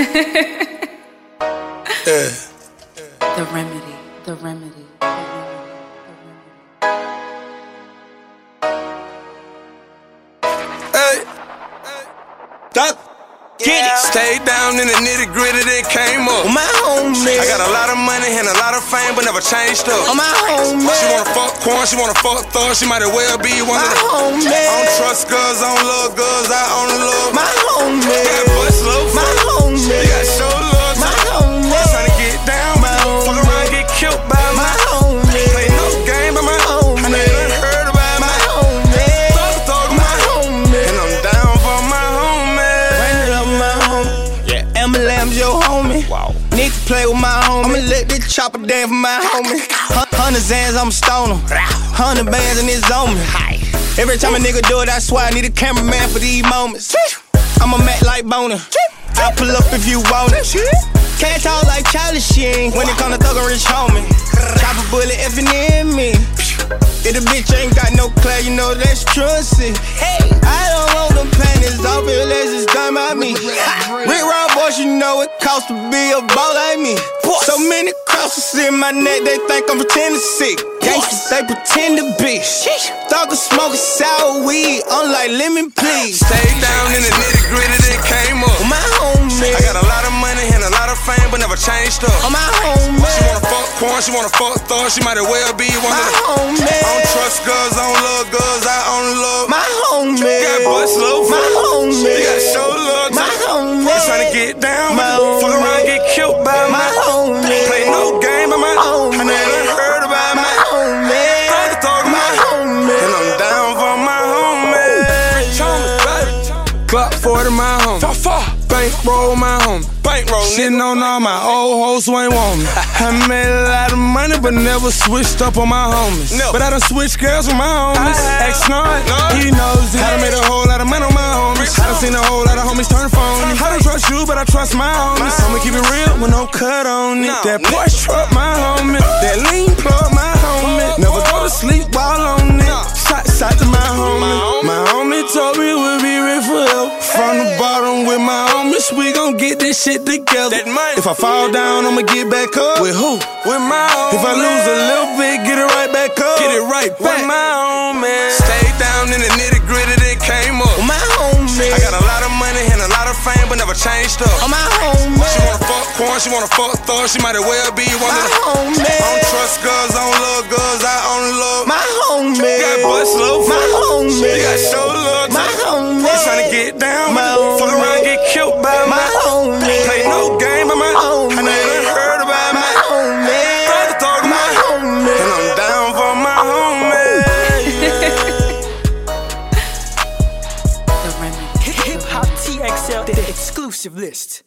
The remedy, the remedy. Hey, Doc, get it. Stayed down in the nitty gritty, then came up. My homie. I got a lot of money and a lot of fame, but never changed up. My homie. She wanna fuck Quan, she wanna fuck Thug, she might as well be one of the. homie. I don't trust girls, I don't love girls, I only love My homie. got bust low. My homie. You got show love. My homie. Tryna get down. My homie. Fuck around, get killed by My homie. Play no game by my homie. I know you done heard about My my homie. Thug, My homie. and I'm down for my homie. Bring it up, my homie. Yeah. Emma Lamb's your homie. Wow. Need to play with my homie. I'ma let this chopper dance for my homie. 100 Zans, I'm stoner. 100 bands and it's on me. Every time a nigga do it, I swear I need a cameraman for these moments. I'm a Mac like Boner. I'll pull up if you want it. Can't talk like Charlie Sheen when it come to Thug and Rich homie. Chop a bullet if it in me. If the bitch ain't got no class, you know that's truancy. Hey, I don't want them panties off unless it's done by me. Rick Ross boys, you know it costs to be a ball like me. So many crosses in my neck, they think I'm pretending sick. Gangsters, they pretend to be. Thug smoking sour weed, unlike lemon, please. Stayed down in the nitty gritty, then came up. My homie. I got a lot of money and a lot of fame, but never changed up. My homie. She wanna fuck Quan, she wanna fuck Thug, she might as well be one My of the. homie. I don't trust girls, I don't love girls, I only love My homie. got bust low. My homie. You got show love. My homie. Tryna get down. My homie. Fuck around, get killed by My homie. Play no game by my homie. I know you done heard about My homie. Thug, My homie. and I'm down for my homie. Clock 40, my homie. Bankroll, my homie. Bankroll, sitting on all my old hoes who ain't want me. I made a lot of money, but never switched up on my homies. No. But I done switched girls with my homies. X-Nard, he knows it. I done made a whole lot of money on my homies. I done seen a whole lot of homies turn phony. I don't trust you, but I trust my homies. I'ma keep it real with no cut on it. That Porsche truck, my homie. That lean plug, my homie. Never go to sleep while on it. Side to my homie. My homie told me we'll be rich forever. From the bottom with my homies, we gon' get this shit together. If I fall down, I'ma get back up. With who? With my homie. If I lose a little bit, get it right back up. Get it right back. With my homie. Stayed down in the nitty gritty, then came up. My homie. I got a lot of money and a lot of fame, but never changed up. My homie. She wanna fuck Quan, she wanna fuck Thug, she might as well be one of the. homie. I don't trust girls, I don't love girls, I only love My homie. got bust low. My homie. You got show love. My homie. Tryna get down. My homie. Fuck around, get killed by My homie. Play no game by my homie. I know you done heard about My homie. Thug, My homie. and I'm down for my homie. The remedy. Hip Hop TXL, the exclusive list.